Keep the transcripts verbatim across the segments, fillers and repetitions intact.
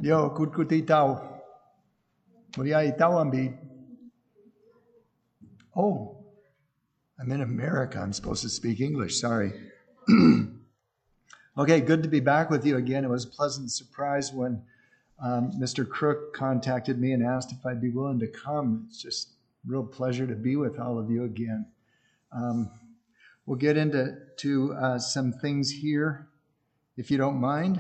Yo, kut kut itaw. Muriya itaw ambi. Oh, I'm in America. I'm supposed to speak English. Sorry. Okay, good to be back with you again. It was a pleasant surprise when um, Mister Crook contacted me and asked if I'd be willing to come. It's just a real pleasure to be with all of you again. Um, we'll get into to, uh, some things here, if you don't mind.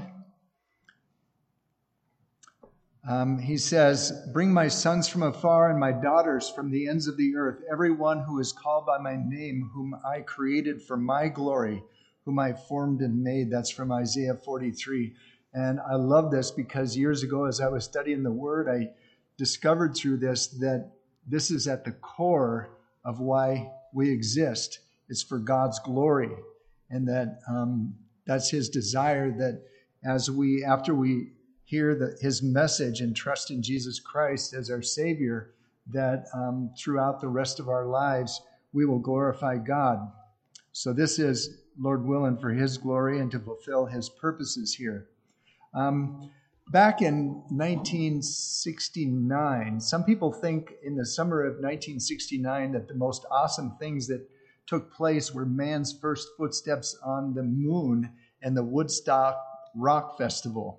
Um, he says, "Bring my sons from afar and my daughters from the ends of the earth, everyone who is called by my name, whom I created for my glory, whom I formed and made." That's from Isaiah forty-three. And I love this because years ago, as I was studying the Word, I discovered through this that this is at the core of why we exist. It's for God's glory. And that um, that's his desire that as we, after we hear the, his message and trust in Jesus Christ as our Savior, that um, throughout the rest of our lives, we will glorify God. So this is, Lord willing, for his glory and to fulfill his purposes here. Um, back in nineteen sixty-nine, some people think in the summer of nineteen sixty-nine that the most awesome things that took place were man's first footsteps on the moon and the Woodstock Rock Festival.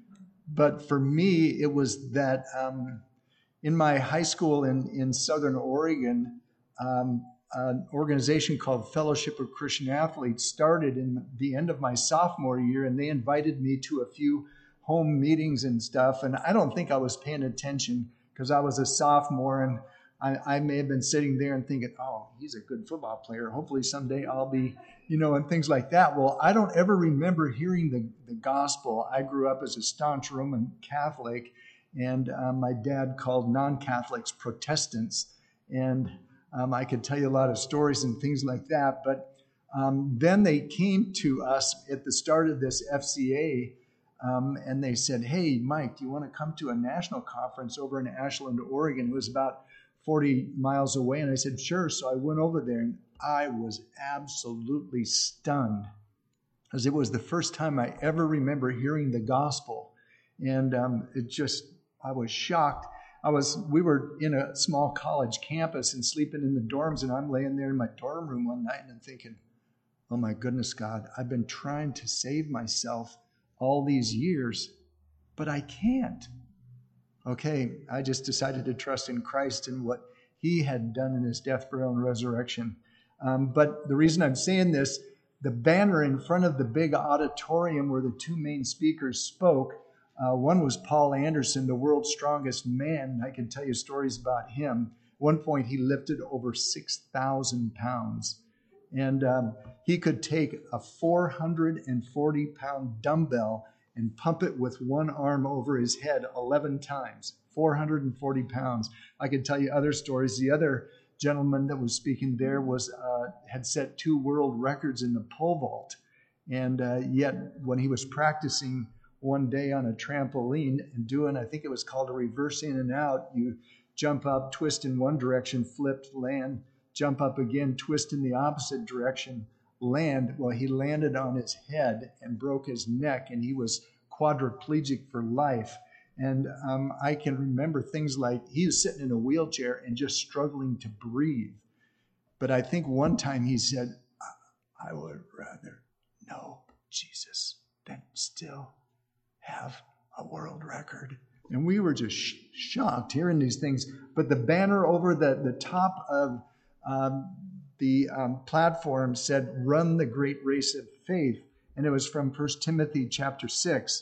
But for me, it was that um, in my high school in, in Southern Oregon, um, an organization called Fellowship of Christian Athletes started in the end of my sophomore year, and they invited me to a few home meetings and stuff. And I don't think I was paying attention because I was a sophomore, and I, I may have been sitting there and thinking, oh, he's a good football player. Hopefully someday I'll be, you know, and things like that. Well, I don't ever remember hearing the, the gospel. I grew up as a staunch Roman Catholic, and uh, my dad called non-Catholics Protestants. And um, I could tell you a lot of stories and things like that. But um, then they came to us at the start of this F C A, um, and they said, hey, Mike, do you want to come to a national conference over in Ashland, Oregon? It was about forty miles away. And I said, sure. So I went over there, and I was absolutely stunned because it was the first time I ever remember hearing the gospel. And um, it just, I was shocked. I was, we were in a small college campus and sleeping in the dorms, and I'm laying there in my dorm room one night and I'm thinking, oh my goodness, God, I've been trying to save myself all these years, but I can't. Okay, I just decided to trust in Christ and what he had done in his death, burial, and resurrection. Um, but the reason I'm saying this, the banner in front of the big auditorium where the two main speakers spoke, uh, one was Paul Anderson, the world's strongest man. I can tell you stories about him. At one point, he lifted over six thousand pounds. And um, he could take a four hundred forty pound dumbbell and pump it with one arm over his head eleven times, four hundred forty pounds. I could tell you other stories. The other gentleman that was speaking there was uh, had set two world records in the pole vault. And uh, yet when he was practicing one day on a trampoline and doing, I think it was called a reverse in and out, you jump up, twist in one direction, flip, land, jump up again, twist in the opposite direction, land. Well, he landed on his head and broke his neck, and he was quadriplegic for life. And um, I can remember things like he was sitting in a wheelchair and just struggling to breathe. But I think one time he said, I would rather know Jesus than still have a world record. And we were just sh- shocked hearing these things. But the banner over the, the top of um, the um, platform said, run the great race of faith. And it was from First Timothy chapter six,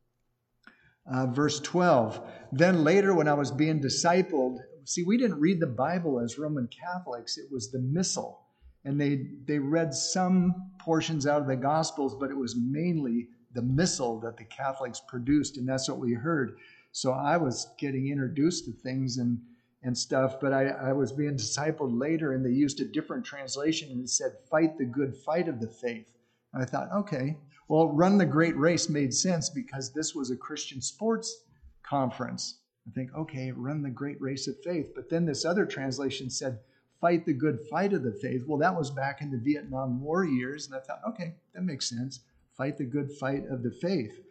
uh, verse twelve. Then later when I was being discipled, see, we didn't read the Bible as Roman Catholics. It was the Missal. And they, they read some portions out of the Gospels, but it was mainly the Missal that the Catholics produced. And that's what we heard. So I was getting introduced to things and and stuff, but I, I was being discipled later, and they used a different translation, and it said, fight the good fight of the faith. And I thought, okay, well, run the great race made sense because this was a Christian sports conference. I think, okay, run the great race of faith. But then this other translation said, fight the good fight of the faith. Well, that was back in the Vietnam War years, and I thought, okay, that makes sense. Fight the good fight of the faith.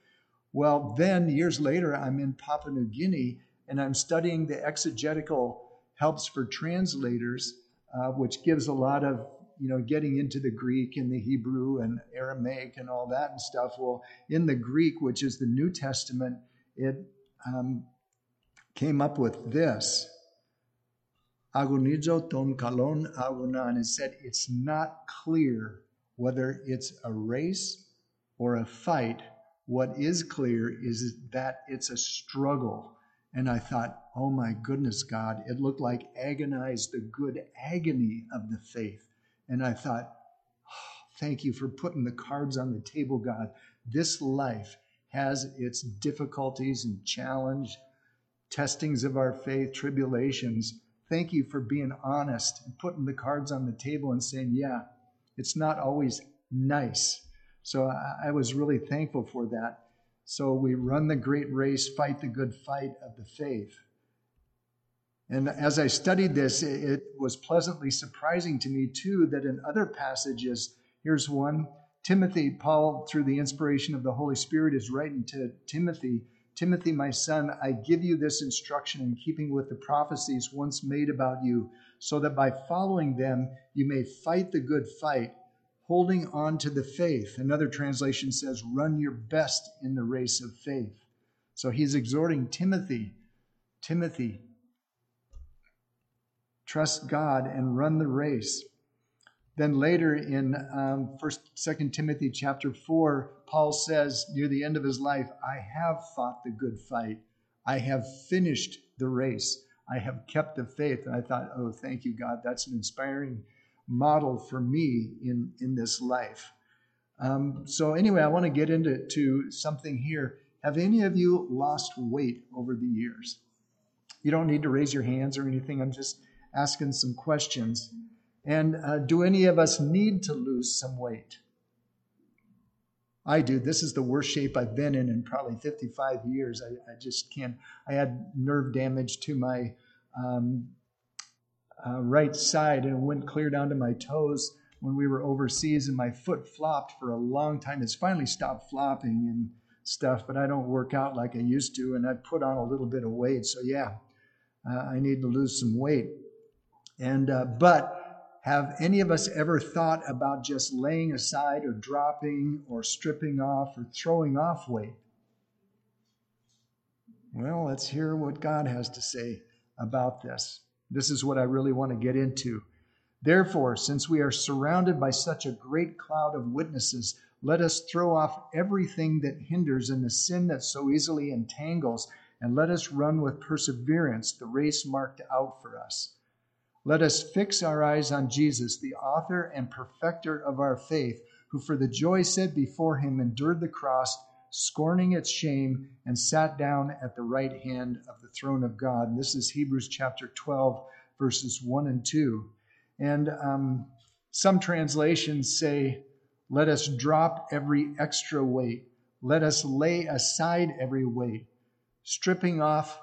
Well, then years later, I'm in Papua New Guinea and I'm studying the exegetical helps for translators, uh, which gives a lot of, you know, getting into the Greek and the Hebrew and Aramaic and all that and stuff. Well, in the Greek, which is the New Testament, it um, came up with this. Agonizo ton kalon agonan. It said it's not clear whether it's a race or a fight. What is clear is that it's a struggle. And I thought, oh my goodness, God, it looked like agonize the good agony of the faith. And I thought, oh, thank you for putting the cards on the table, God. This life has its difficulties and challenge, testings of our faith, tribulations. Thank you for being honest and putting the cards on the table and saying, yeah, it's not always nice. So I, I was really thankful for that. So we run the great race, fight the good fight of the faith. And as I studied this, it, it was pleasantly surprising to me too that in other passages, here's one, Timothy, Paul, through the inspiration of the Holy Spirit, is writing to Timothy, Timothy, my son, I give you this instruction in keeping with the prophecies once made about you, so that by following them, you may fight the good fight, holding on to the faith. Another translation says, run your best in the race of faith. So he's exhorting Timothy, Timothy, trust God and run the race. Then later in um, First, Second Timothy chapter four, Paul says near the end of his life, I have fought the good fight. I have finished the race. I have kept the faith. And I thought, oh, thank you, God. That's an inspiring model for me in, in this life. Um, so anyway, I want to get into to something here. Have any of you lost weight over the years? You don't need to raise your hands or anything. I'm just asking some questions. And uh, do any of us need to lose some weight? I do. This is the worst shape I've been in in probably fifty-five years. I, I just can't. I had nerve damage to my um, uh, right side, and it went clear down to my toes when we were overseas, and my foot flopped for a long time. It's finally stopped flopping and stuff, but I don't work out like I used to, and I put on a little bit of weight. So yeah, uh, I need to lose some weight. And uh, but have any of us ever thought about just laying aside or dropping or stripping off or throwing off weight? Well, let's hear what God has to say about this. This is what I really want to get into. Therefore, since we are surrounded by such a great cloud of witnesses, let us throw off everything that hinders and the sin that so easily entangles, and let us run with perseverance the race marked out for us. Let us fix our eyes on Jesus, the author and perfecter of our faith, who for the joy set before him endured the cross, scorning its shame, and sat down at the right hand of the throne of God. And this is Hebrews chapter twelve, verses one and two. And um, some translations say, let us drop every extra weight. Let us lay aside every weight, stripping off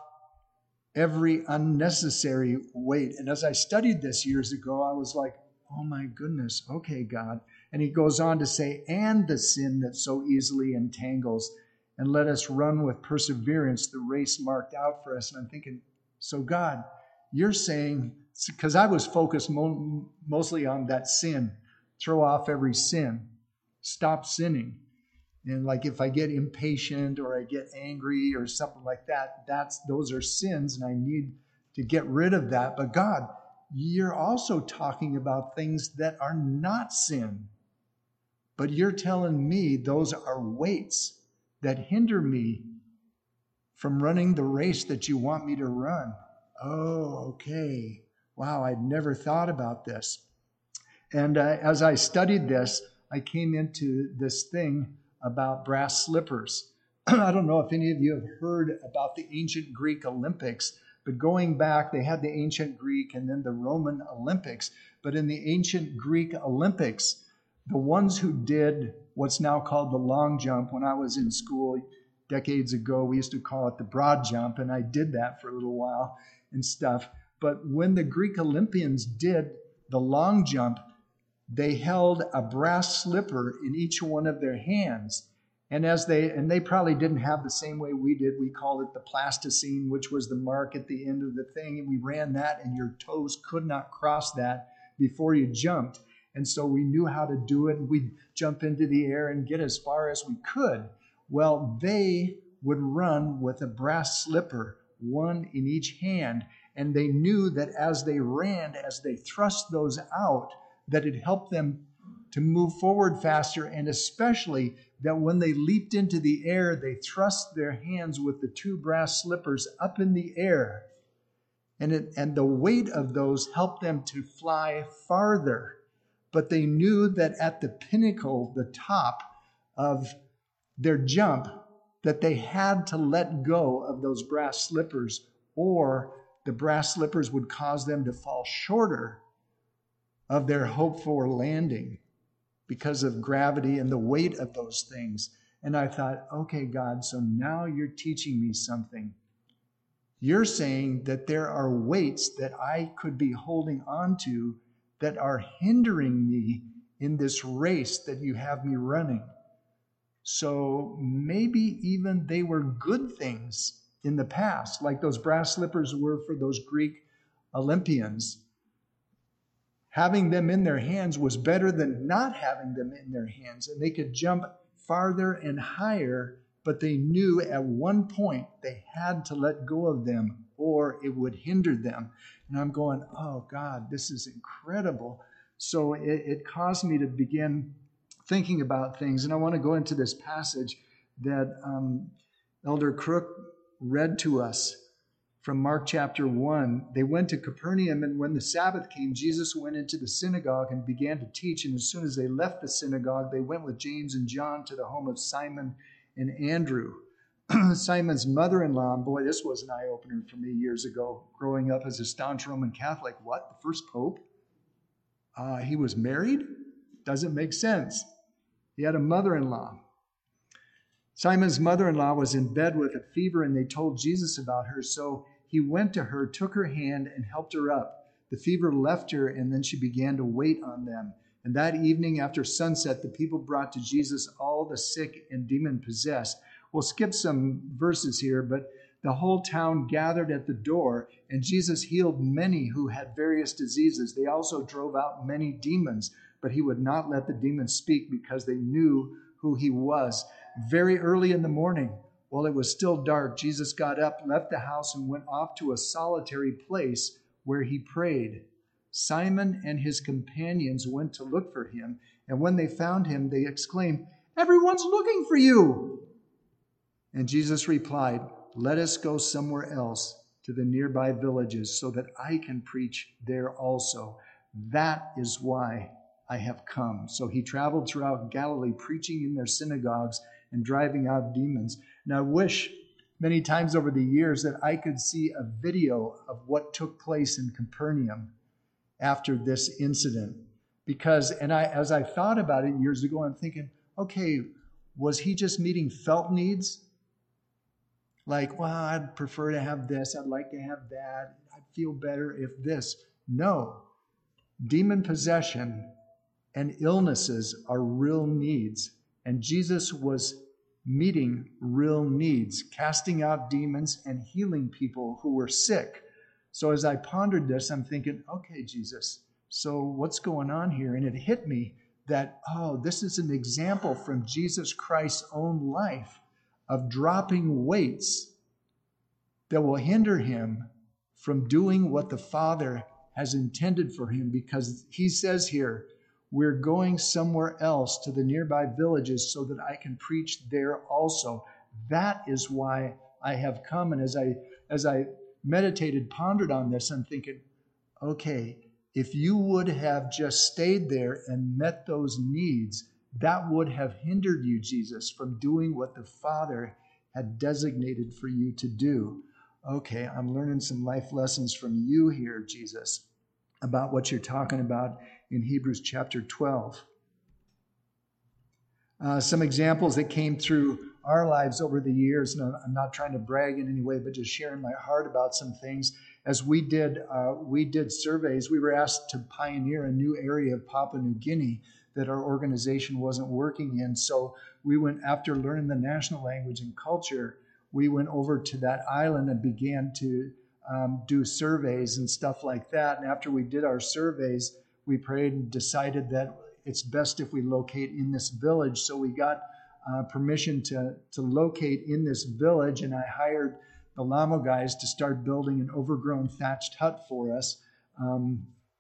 every unnecessary weight. And as I studied this years ago, I was like, oh my goodness, okay, God. And he goes on to say, and the sin that so easily entangles, and let us run with perseverance the race marked out for us. And I'm thinking, so God, you're saying, because I was focused mo- mostly on that sin, throw off every sin, stop sinning. And like if I get impatient or I get angry or something like that, that's those are sins and I need to get rid of that. But God, you're also talking about things that are not sin. But you're telling me those are weights that hinder me from running the race that you want me to run. Oh, okay. Wow, I'd never thought about this. And uh, as I studied this, I came into this thing about brass slippers. I don't know if any of you have heard about the ancient Greek Olympics, but going back, they had the ancient Greek and then the Roman Olympics. But in the ancient Greek Olympics, the ones who did what's now called the long jump, when I was in school decades ago, we used to call it the broad jump, and I did that for a little while and stuff. But when the Greek Olympians did the long jump, they held a brass slipper in each one of their hands. And as they, and they probably didn't have the same way we did. We called it the plasticine, which was the mark at the end of the thing. And we ran that, and your toes could not cross that before you jumped. And so we knew how to do it. And we'd jump into the air and get as far as we could. Well, they would run with a brass slipper, one in each hand. And they knew that as they ran, as they thrust those out, that it helped them to move forward faster, and especially that when they leaped into the air, they thrust their hands with the two brass slippers up in the air. And, it, and the weight of those helped them to fly farther. But they knew that at the pinnacle, the top of their jump, that they had to let go of those brass slippers, or the brass slippers would cause them to fall shorter of their hope for landing because of gravity and the weight of those things. And I thought, okay, God, so now you're teaching me something. You're saying that there are weights that I could be holding on to that are hindering me in this race that you have me running. So maybe even they were good things in the past, like those brass slippers were for those Greek Olympians. Having them in their hands was better than not having them in their hands. And they could jump farther and higher, but they knew at one point they had to let go of them or it would hinder them. And I'm going, oh God, this is incredible. So it, it caused me to begin thinking about things. And I want to go into this passage that um, Elder Crook read to us from Mark chapter one. They went to Capernaum, and when the Sabbath came, Jesus went into the synagogue and began to teach. And as soon as they left the synagogue, they went with James and John to the home of Simon and Andrew. Simon's mother-in-law, boy, this was an eye-opener for me years ago, growing up as a staunch Roman Catholic. What? The first pope? Uh, he was married? Doesn't make sense. He had a mother-in-law. Simon's mother-in-law was in bed with a fever, and they told Jesus about her. So he went to her, took her hand, and helped her up. The fever left her, and then she began to wait on them. And that evening after sunset, the people brought to Jesus all the sick and demon-possessed. We'll skip some verses here, but the whole town gathered at the door, and Jesus healed many who had various diseases. They also drove out many demons, but he would not let the demons speak because they knew who he was. Very early in the morning, while it was still dark, Jesus got up, left the house, and went off to a solitary place where he prayed. Simon and his companions went to look for him, and when they found him, they exclaimed, "Everyone's looking for you!" And Jesus replied, "Let us go somewhere else to the nearby villages so that I can preach there also. That is why I have come." So he traveled throughout Galilee, preaching in their synagogues and driving out demons. And I wish many times over the years that I could see a video of what took place in Capernaum after this incident. Because, and I, as I thought about it years ago, I'm thinking, okay, was he just meeting felt needs? Like, well, I'd prefer to have this. I'd like to have that. I'd feel better if this. No. Demon possession and illnesses are real needs. And Jesus was meeting real needs, casting out demons and healing people who were sick. So as I pondered this, I'm thinking, okay, Jesus, so what's going on here? And it hit me that, oh, this is an example from Jesus Christ's own life of dropping weights that will hinder him from doing what the Father has intended for him. Because he says here, we're going somewhere else to the nearby villages so that I can preach there also. That is why I have come. And as I as I meditated, pondered on this, I'm thinking, okay, if you would have just stayed there and met those needs, that would have hindered you, Jesus, from doing what the Father had designated for you to do. Okay, I'm learning some life lessons from you here, Jesus, about what you're talking about in Hebrews chapter twelve. Uh, some examples that came through our lives over the years, and I'm not trying to brag in any way, but just sharing my heart about some things. As we did, uh, we did surveys, we were asked to pioneer a new area of Papua New Guinea that our organization wasn't working in. So we went, after learning the national language and culture, we went over to that island and began to um, do surveys and stuff like that. And after we did our surveys, we prayed and decided that it's best if we locate in this village. So we got uh, permission to, to locate in this village, and I hired the Lamo guys to start building an overgrown thatched hut for us. Um,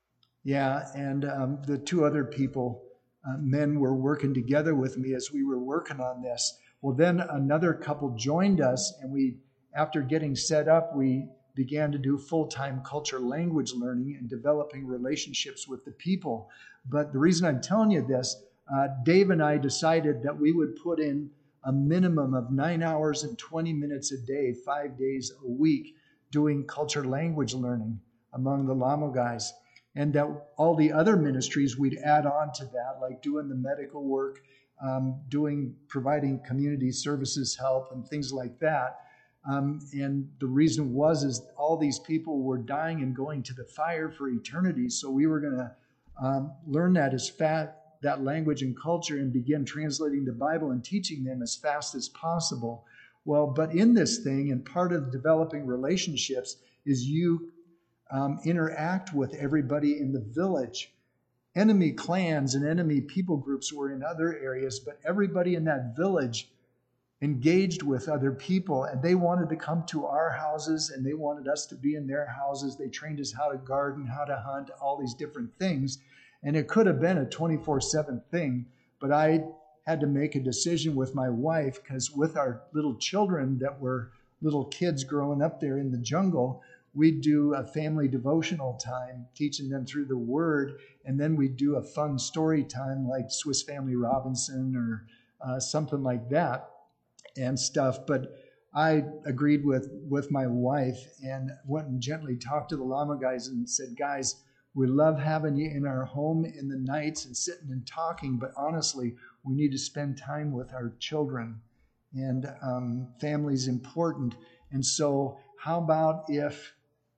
yeah, and um, the two other people, uh, men, were working together with me as we were working on this. Well, then another couple joined us, and we, after getting set up, we began to do full-time culture language learning and developing relationships with the people. But the reason I'm telling you this, uh, Dave and I decided that we would put in a minimum of nine hours and twenty minutes a day, five days a week, doing culture language learning among the Lamo guys. And that all the other ministries we'd add on to that, like doing the medical work, um, doing, providing community services help and things like that. Um, and the reason was, is all these people were dying and going to the fire for eternity. So we were going to um, learn that as fast, that language and culture, and begin translating the Bible and teaching them as fast as possible. Well, but in this thing, and part of developing relationships is you um, interact with everybody in the village. Enemy clans and enemy people groups were in other areas, but everybody in that village engaged with other people, and they wanted to come to our houses, and they wanted us to be in their houses. They trained us how to garden, how to hunt, all these different things. And it could have been a twenty-four seven thing, but I had to make a decision with my wife, because with our little children that were little kids growing up there in the jungle, we'd do a family devotional time, teaching them through the Word, and then we'd do a fun story time like Swiss Family Robinson or uh, something like that and stuff. But I agreed with, with my wife and went and gently talked to the Lama guys and said, guys, we love having you in our home in the nights and sitting and talking, but honestly, we need to spend time with our children, and um, family's important. And so how about if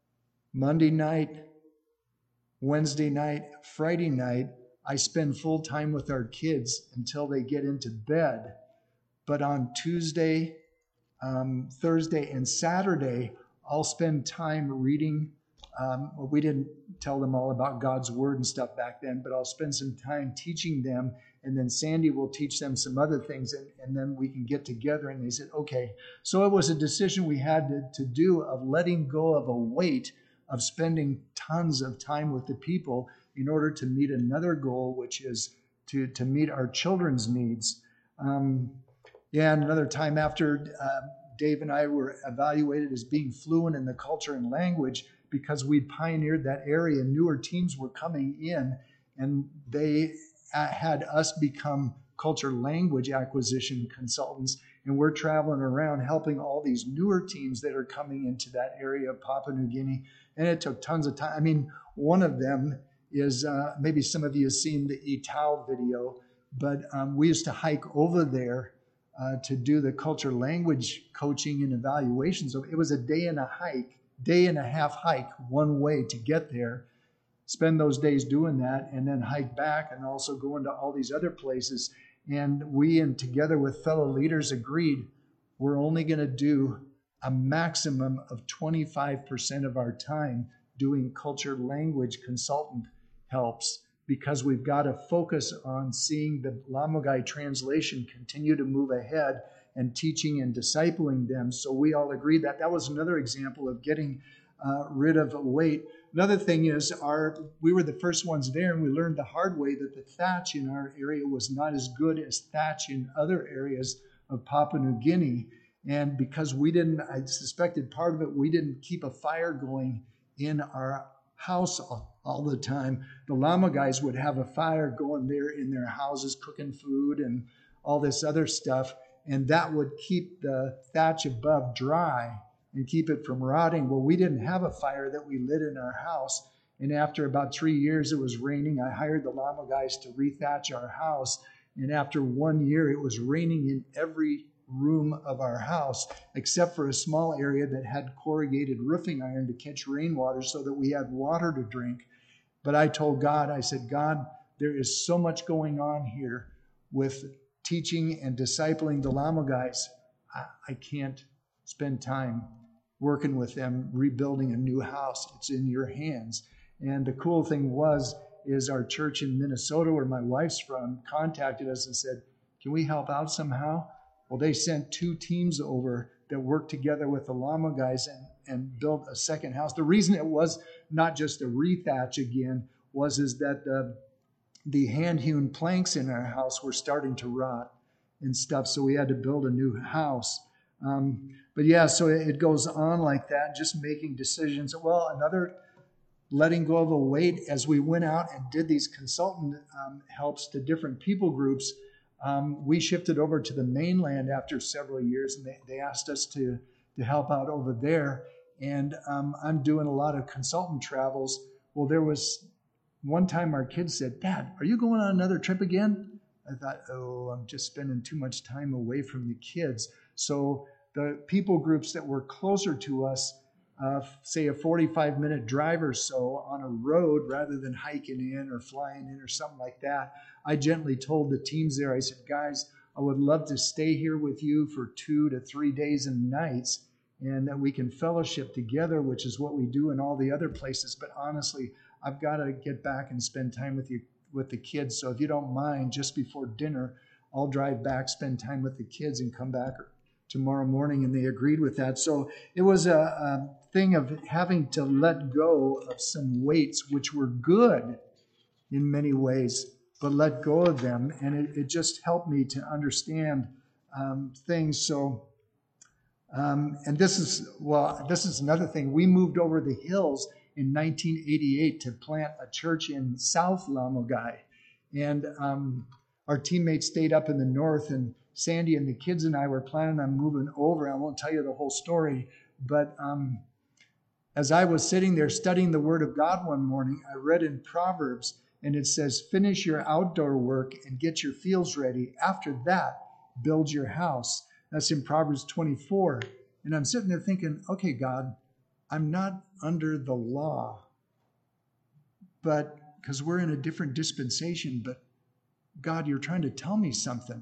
Monday night, Wednesday night, Friday night, I spend full time with our kids until they get into bed. But on Tuesday, um, Thursday, and Saturday, I'll spend time reading. Um, well, we didn't tell them all about God's Word and stuff back then, but I'll spend some time teaching them, and then Sandy will teach them some other things, and, and then we can get together. And they said, okay. So it was a decision we had to, to do, of letting go of a weight of spending tons of time with the people in order to meet another goal, which is to, to meet our children's needs. Um, yeah, and another time after uh, Dave and I were evaluated as being fluent in the culture and language, because we'd pioneered that area, newer teams were coming in, and they had us become culture language acquisition consultants. And we're traveling around helping all these newer teams that are coming into that area of Papua New Guinea. And it took tons of time. I mean, one of them is, uh, maybe some of you have seen the E T A L video, but um, we used to hike over there uh, to do the culture language coaching and evaluation. So it was a day and a hike, day and a half hike one way to get there, spend those days doing that, and then hike back, and also go into all these other places. And we, and together with fellow leaders, agreed we're only going to do a maximum of twenty-five percent of our time doing culture language consultant helps, because we've got to focus on seeing the Lamogai translation continue to move ahead and teaching and discipling them. So we all agreed that that was another example of getting uh, rid of a weight. Another thing is, our we were the first ones there, and we learned the hard way that the thatch in our area was not as good as thatch in other areas of Papua New Guinea. And because we didn't, I suspected part of it, we didn't keep a fire going in our house all, all the time. The Lama guys would have a fire going there in their houses, cooking food and all this other stuff. And that would keep the thatch above dry and keep it from rotting. Well, we didn't have a fire that we lit in our house. And after about three years, it was raining. I hired the Lama guys to rethatch our house. And after one year, it was raining in every room of our house, except for a small area that had corrugated roofing iron to catch rainwater so that we had water to drink. But I told God, I said, God, there is so much going on here with teaching and discipling the Llama guys, I, I can't spend time working with them, rebuilding a new house. It's in your hands. And the cool thing was, is our church in Minnesota, where my wife's from, contacted us and said, can we help out somehow? Well, they sent two teams over that worked together with the Llama guys and, and built a second house. The reason it was not just a rethatch again was is that the, the hand-hewn planks in our house were starting to rot and stuff, so we had to build a new house. Um, but yeah, so it, it goes on like that, just making decisions. Well, another letting go of a weight as we went out and did these consultant um, helps to different people groups. Um, we shifted over to the mainland after several years, and they, they asked us to, to help out over there. And um, I'm doing a lot of consultant travels. Well, there was one time our kids said, Dad, are you going on another trip again? I thought, oh, I'm just spending too much time away from the kids. So the people groups that were closer to us, uh, say a forty-five minute drive or so on a road rather than hiking in or flying in or something like that, I gently told the teams there, I said, guys, I would love to stay here with you for two to three days and nights, and that we can fellowship together, which is what we do in all the other places. But honestly, I've got to get back and spend time with you, with the kids. So if you don't mind, just before dinner, I'll drive back, spend time with the kids, and come back tomorrow morning. And they agreed with that. So it was a, a thing of having to let go of some weights, which were good in many ways, but let go of them. And it, it just helped me to understand um, things. So, um, and this is, well, this is another thing. We moved over the hills in nineteen eighty-eight to plant a church in South Lamogai. And um, our teammates stayed up in the north, and Sandy and the kids and I were planning on moving over. I won't tell you the whole story, but um, as I was sitting there studying the Word of God one morning, I read in Proverbs, and it says, finish your outdoor work and get your fields ready. After that, build your house. That's in Proverbs twenty-four. And I'm sitting there thinking, okay, God, I'm not under the law, but because we're in a different dispensation, but God, you're trying to tell me something.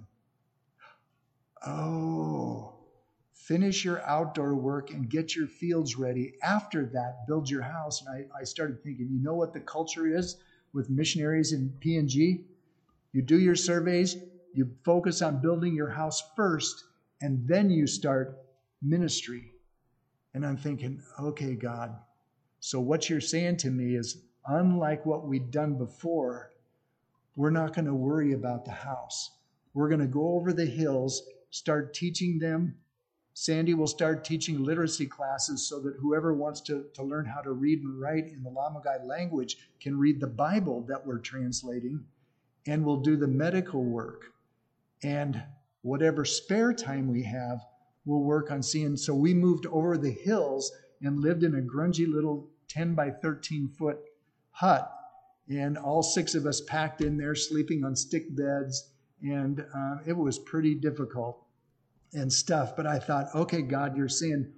Oh, finish your outdoor work and get your fields ready. After that, build your house. And I, I started thinking, you know what the culture is with missionaries in P N G? You do your surveys, you focus on building your house first, and then you start ministry. And I'm thinking, okay, God, so what you're saying to me is, unlike what we'd done before, we're not going to worry about the house. We're going to go over the hills, start teaching them. Sandy will start teaching literacy classes so that whoever wants to, to learn how to read and write in the Lamagai language can read the Bible that we're translating, and we'll do the medical work. And whatever spare time we have, we'll work on seeing. So we moved over the hills and lived in a grungy little ten by thirteen foot hut. And all six of us packed in there, sleeping on stick beds. And uh, it was pretty difficult and stuff. But I thought, okay, God, you're saying,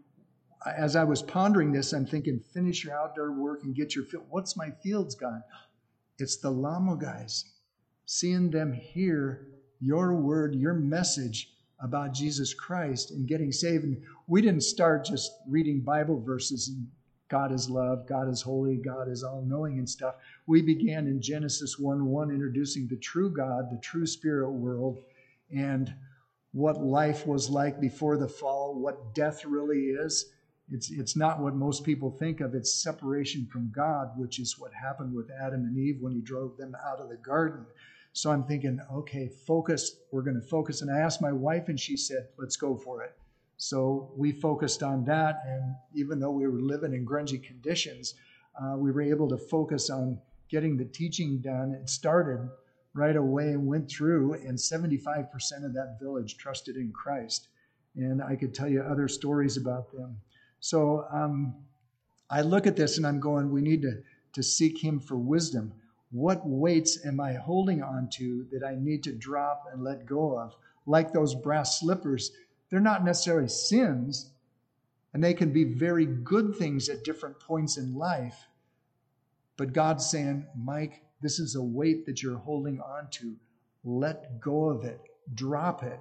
as I was pondering this, I'm thinking, finish your outdoor work and get your field. What's my fields, God? It's the Lama guys. Seeing them hear your word, your message about Jesus Christ and getting saved. And we didn't start just reading Bible verses and God is love, God is holy, God is all-knowing and stuff. We began in Genesis one one, introducing the true God, the true spirit world, and what life was like before the fall, what death really is. It's, it's not what most people think of. It's separation from God, which is what happened with Adam and Eve when he drove them out of the garden. So I'm thinking, okay, focus. We're going to focus. And I asked my wife, and she said, let's go for it. So we focused on that. And even though we were living in grungy conditions, uh, we were able to focus on getting the teaching done. It started right away and went through, and seventy-five percent of that village trusted in Christ. And I could tell you other stories about them. So um, I look at this and I'm going, we need to, to seek him for wisdom. What weights am I holding on to that I need to drop and let go of? Like those brass slippers, they're not necessarily sins, and they can be very good things at different points in life. But God's saying, Mike, this is a weight that you're holding on to. Let go of it. drop it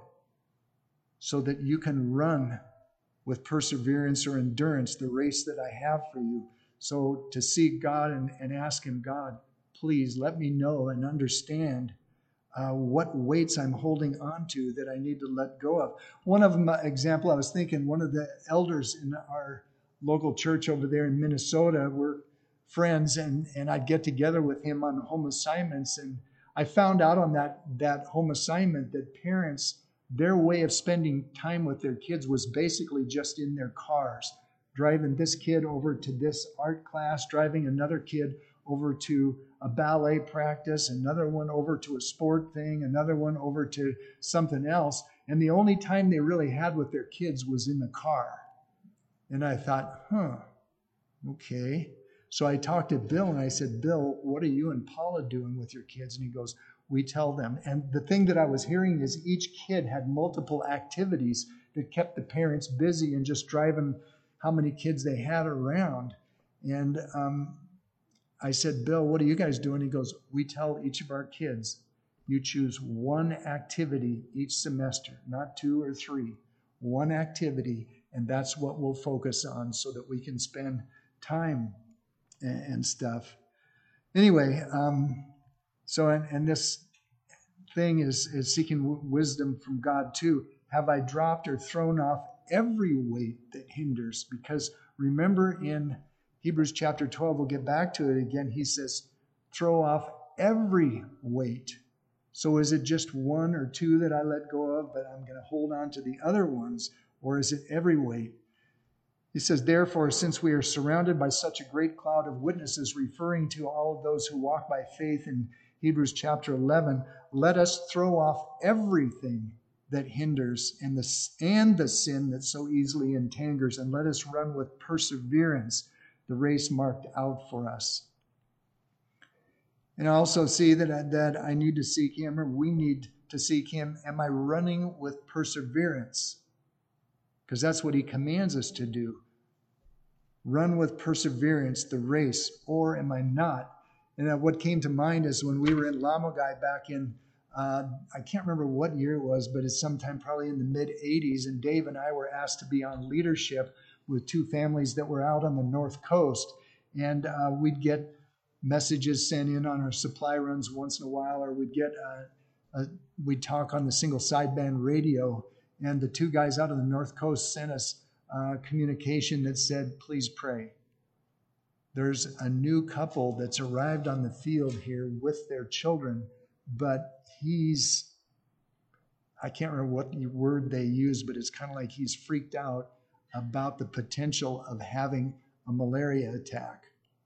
so that you can run with perseverance or endurance the race that I have for you. So to seek God and, and ask him, God, please let me know and understand uh, what weights I'm holding on to that I need to let go of. One of them, uh, example, I was thinking, one of the elders in our local church over there in Minnesota were friends, and, and I'd get together with him on home assignments. And I found out on that, that home assignment that parents, their way of spending time with their kids was basically just in their cars, driving this kid over to this art class, driving another kid over to a ballet practice, another one over to a sport thing, another one over to something else. And the only time they really had with their kids was in the car. And I thought, huh, okay. So I talked to Bill and I said, Bill, what are you and Paula doing with your kids? And he goes, we tell them. And the thing that I was hearing is each kid had multiple activities that kept the parents busy and just driving how many kids they had around. And um, I said, Bill, what are you guys doing? He goes, we tell each of our kids, you choose one activity each semester, not two or three, one activity. And that's what we'll focus on so that we can spend time and, and stuff. Anyway, um, so, and, and this thing is, is seeking w- wisdom from God too. Have I dropped or thrown off every weight that hinders? Because remember in Hebrews chapter twelve, we'll get back to it again. He says, throw off every weight. So is it just one or two that I let go of, but I'm going to hold on to the other ones? Or is it every weight? He says, therefore, since we are surrounded by such a great cloud of witnesses, referring to all of those who walk by faith in Hebrews chapter eleven, let us throw off everything that hinders and the, and the sin that so easily entangles, and let us run with perseverance the race marked out for us. And I also see that I, that I need to seek him, or we need to seek him. Am I running with perseverance? Because that's what he commands us to do. Run with perseverance the race, or am I not? And what came to mind is when we were in Lamogai back in, uh, I can't remember what year it was, but it's sometime probably in the mid eighties, and Dave and I were asked to be on leadership with two families that were out on the North Coast. And uh, we'd get messages sent in on our supply runs once in a while, or we'd get, uh, a, we'd talk on the single sideband radio. And the two guys out on the North Coast sent us uh, communication that said, please pray. There's a new couple that's arrived on the field here with their children, but he's, I can't remember what word they used, but it's kind of like he's freaked out about the potential of having a malaria attack.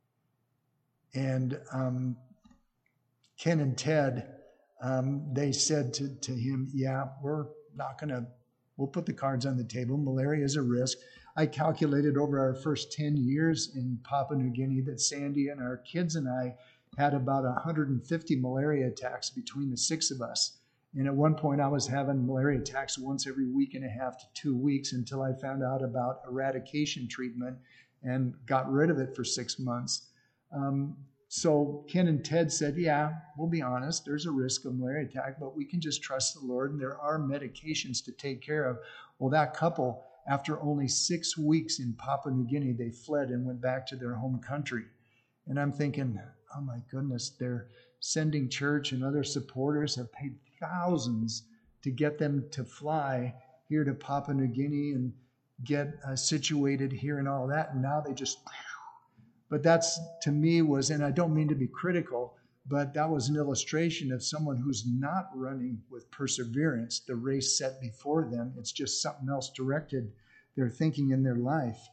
And um, Ken and Ted, um, they said to, to him, yeah, we're not going to, we'll put the cards on the table. Malaria is a risk. I calculated over our first ten years in Papua New Guinea that Sandy and our kids and I had about one hundred fifty malaria attacks between the six of us. And at one point I was having malaria attacks once every week and a half to two weeks until I found out about eradication treatment and got rid of it for six months. Um, so Ken and Ted said, yeah, we'll be honest, there's a risk of malaria attack, but we can just trust the Lord, and there are medications to take care of. Well, that couple, after only six weeks in Papua New Guinea, they fled and went back to their home country. And I'm thinking, oh my goodness, they're sending church and other supporters have paid thousands to get them to fly here to Papua New Guinea and get uh, situated here and all that. And now they just, but that's to me was, and I don't mean to be critical, but that was an illustration of someone who's not running with perseverance the race set before them. It's just something else directed their thinking in their life.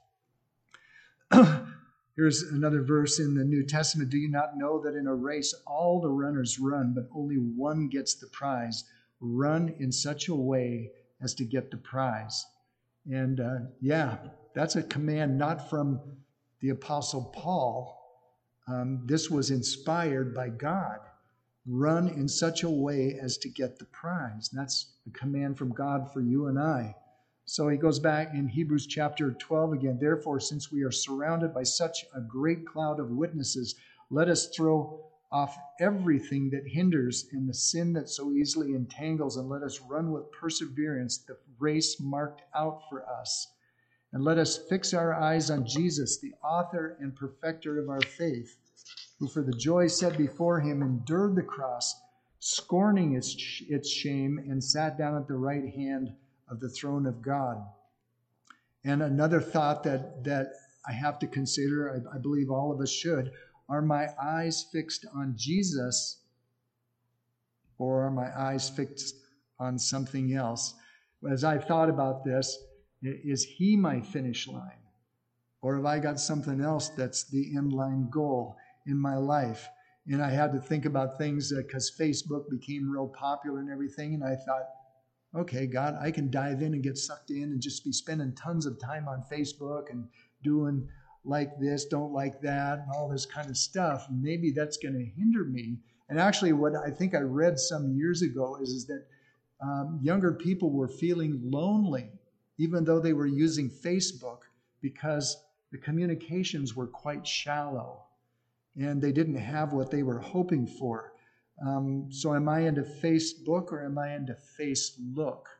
Here's another verse in the New Testament. Do you not know that in a race all the runners run, but only one gets the prize? Run in such a way as to get the prize. And uh, yeah, that's a command not from the Apostle Paul. Um, this was inspired by God. Run in such a way as to get the prize. That's a command from God for you and I. So he goes back in Hebrews chapter twelve again. Therefore, since we are surrounded by such a great cloud of witnesses, let us throw off everything that hinders and the sin that so easily entangles, and let us run with perseverance the race marked out for us. And let us fix our eyes on Jesus, the author and perfecter of our faith, who for the joy set before him endured the cross, scorning its, its shame, and sat down at the right hand of the throne of God. And another thought that, that I have to consider, I, I believe all of us should, are my eyes fixed on Jesus, or are my eyes fixed on something else? As I've thought about this, is he my finish line? Or have I got something else that's the end line goal in my life? And I had to think about things because uh, Facebook became real popular and everything. And I thought, okay, God, I can dive in and get sucked in and just be spending tons of time on Facebook and doing like this, don't like that, and all this kind of stuff. Maybe that's going to hinder me. And actually, what I think I read some years ago is, is that um, younger people were feeling lonely, even though they were using Facebook, because the communications were quite shallow and they didn't have what they were hoping for. Um, so am I into Facebook or am I into face look?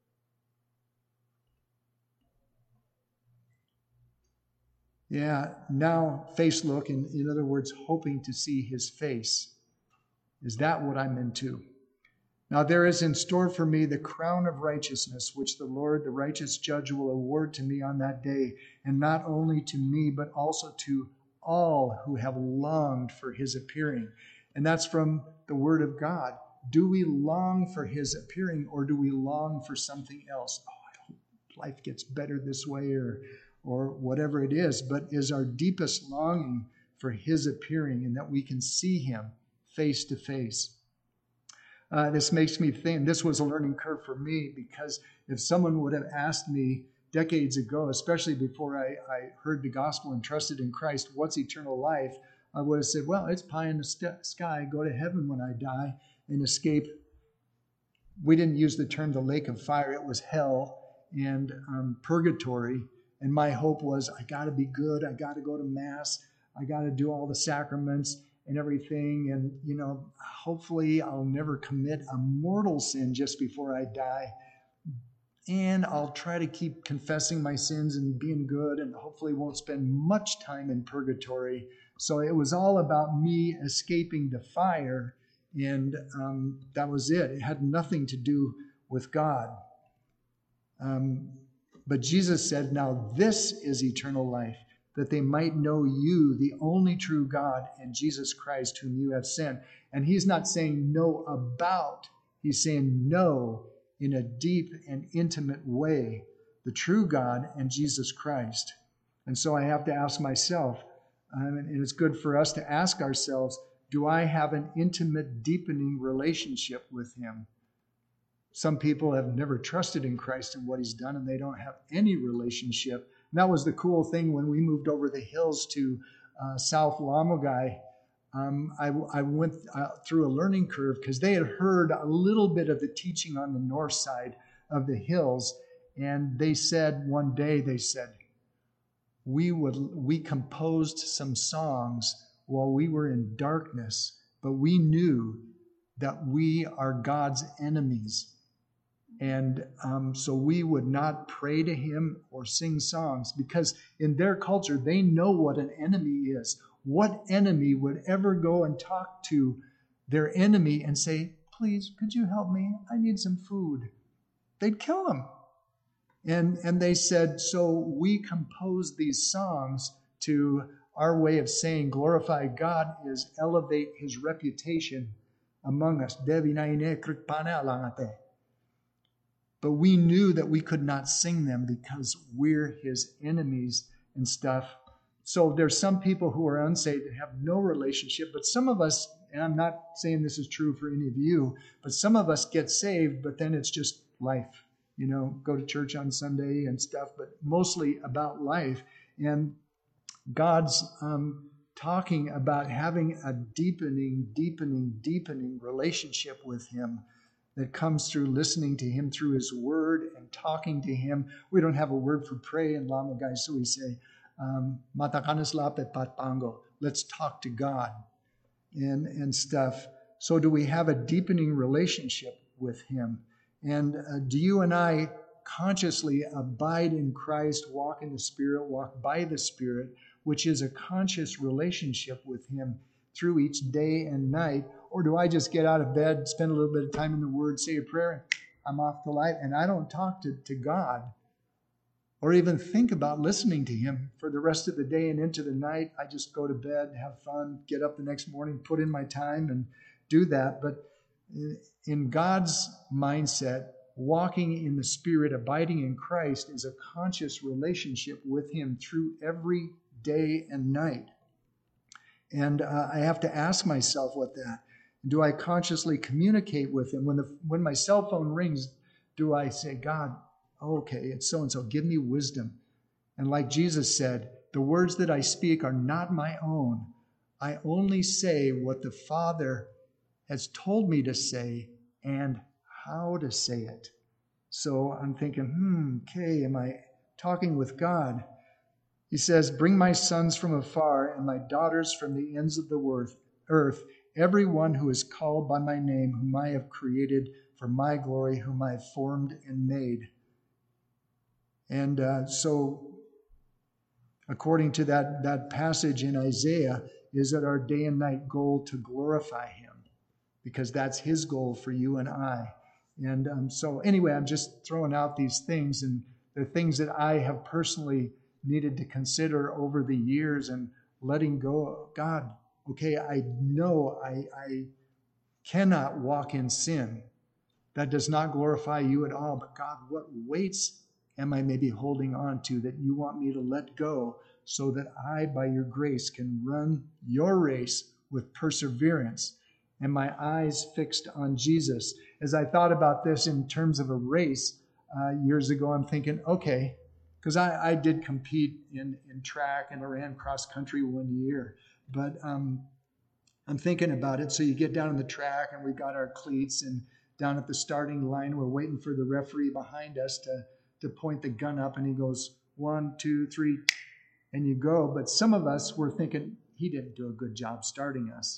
Yeah, now face look, in, in other words, hoping to see his face. Is that what I'm into? Now there is in store for me the crown of righteousness, which the Lord, the righteous judge, will award to me on that day, and not only to me, but also to all who have longed for his appearing. And that's from the word of God. Do we long for his appearing, or do we long for something else? Oh, I hope life gets better this way, or or whatever it is, but is our deepest longing for his appearing and that we can see him face to face. Uh, this makes me think, this was a learning curve for me, because if someone would have asked me decades ago, especially before I, I heard the gospel and trusted in Christ, what's eternal life? I would have said, well, it's pie in the st- sky, go to heaven when I die and escape. We didn't use the term the lake of fire, it was hell and um, purgatory. And my hope was, I got to be good. I got to go to Mass. I got to do all the sacraments and everything. And, you know, hopefully I'll never commit a mortal sin just before I die. And I'll try to keep confessing my sins and being good, and hopefully won't spend much time in purgatory. So it was all about me escaping the fire. And um, that was it. It had nothing to do with God. Um, But Jesus said, now this is eternal life, that they might know you, the only true God, and Jesus Christ, whom you have sent. And he's not saying know about, he's saying know in a deep and intimate way, the true God and Jesus Christ. And so I have to ask myself, um, and it's good for us to ask ourselves, do I have an intimate, deepening relationship with him? Some people have never trusted in Christ and what he's done, and they don't have any relationship. And that was the cool thing when we moved over the hills to uh, South Lamogai. Um, I, I went uh, through a learning curve because they had heard a little bit of the teaching on the north side of the hills. And they said one day, they said, we would we composed some songs while we were in darkness, but we knew that we are God's enemies. And um, so we would not pray to him or sing songs, because in their culture, they know what an enemy is. What enemy would ever go and talk to their enemy and say, please, could you help me? I need some food. They'd kill them. And, and they said, so we composed these songs to our way of saying glorify God is elevate his reputation among us. But we knew that we could not sing them because we're his enemies and stuff. So there's some people who are unsaved and have no relationship, but some of us, and I'm not saying this is true for any of you, but some of us get saved, but then it's just life. You know, go to church on Sunday and stuff, but mostly about life. And God's um, talking about having a deepening, deepening, deepening relationship with him that comes through listening to him through his word and talking to him. We don't have a word for pray in Lamogai, so we say, um, let's talk to God. and, and stuff. So do we have a deepening relationship with him? And uh, do you and I consciously abide in Christ, walk in the Spirit, walk by the Spirit, which is a conscious relationship with him through each day and night? Or do I just get out of bed, spend a little bit of time in the Word, say a prayer, and I'm off to light, and I don't talk to, to God or even think about listening to him for the rest of the day and into the night? I just go to bed, have fun, get up the next morning, put in my time and do that. But in God's mindset, walking in the Spirit, abiding in Christ is a conscious relationship with him through every day and night. And uh, I have to ask myself what that. Do I consciously communicate with him? When the when my cell phone rings, do I say, God, okay, it's so-and-so, give me wisdom? And like Jesus said, the words that I speak are not my own. I only say what the Father has told me to say and how to say it. So I'm thinking, hmm, okay, am I talking with God? He says, bring my sons from afar and my daughters from the ends of the earth, everyone who is called by my name, whom I have created for my glory, whom I have formed and made. And uh, so, according to that, that passage in Isaiah, is that our day and night goal to glorify him, because that's his goal for you and I. And um, so anyway, I'm just throwing out these things, and they're things that I have personally needed to consider over the years and letting go of God. Okay, I know I, I cannot walk in sin. That does not glorify you at all. But God, what weights am I maybe holding on to that you want me to let go so that I, by your grace, can run your race with perseverance and my eyes fixed on Jesus? As I thought about this in terms of a race uh, years ago, I'm thinking, okay, because I, I did compete in, in track and I ran cross country one year. But um, I'm thinking about it. So you get down on the track and we got our cleats, and down at the starting line, we're waiting for the referee behind us to, to point the gun up, and he goes, one, two, three, and you go. But some of us were thinking, he didn't do a good job starting us.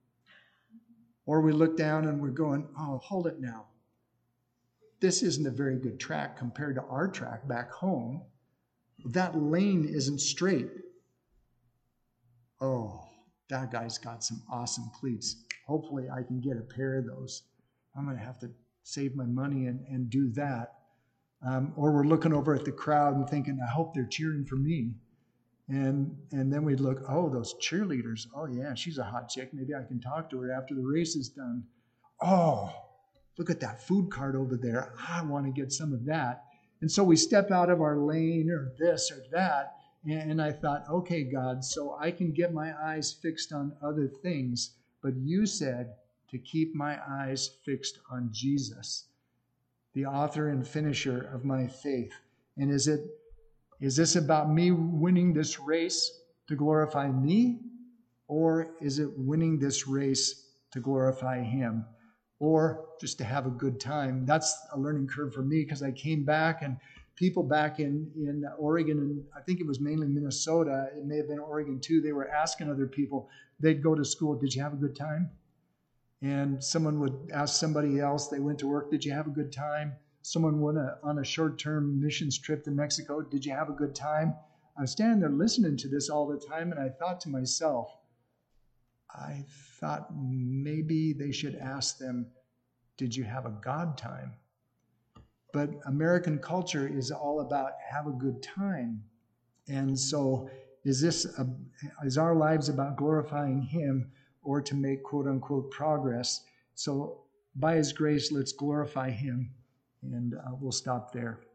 Or we look down and we're going, oh, hold it now. This isn't a very good track compared to our track back home. That lane isn't straight. Oh, that guy's got some awesome cleats. Hopefully I can get a pair of those. I'm going to have to save my money and, and do that. Um, or we're looking over at the crowd and thinking, I hope they're cheering for me. And and then we'd look, oh, those cheerleaders. Oh, yeah, she's a hot chick. Maybe I can talk to her after the race is done. Oh, look at that food cart over there. I want to get some of that. And so we step out of our lane or this or that. And, and I thought, okay, God, so I can get my eyes fixed on other things. But you said to keep my eyes fixed on Jesus, the author and finisher of my faith. And is it is this about me winning this race to glorify me? Or is it winning this race to glorify him? Or just to have a good time? That's a learning curve for me, because I came back and people back in, in Oregon, and I think it was mainly Minnesota, it may have been Oregon too, they were asking other people, they'd go to school, did you have a good time? And someone would ask somebody else, they went to work, did you have a good time? Someone went a, on a short-term missions trip to Mexico, did you have a good time? I was standing there listening to this all the time, and I thought to myself, I thought maybe they should ask them, did you have a God time? But American culture is all about have a good time. And so is this a, is our lives about glorifying him or to make quote unquote progress? So by his grace, let's glorify him. And uh, we'll stop there.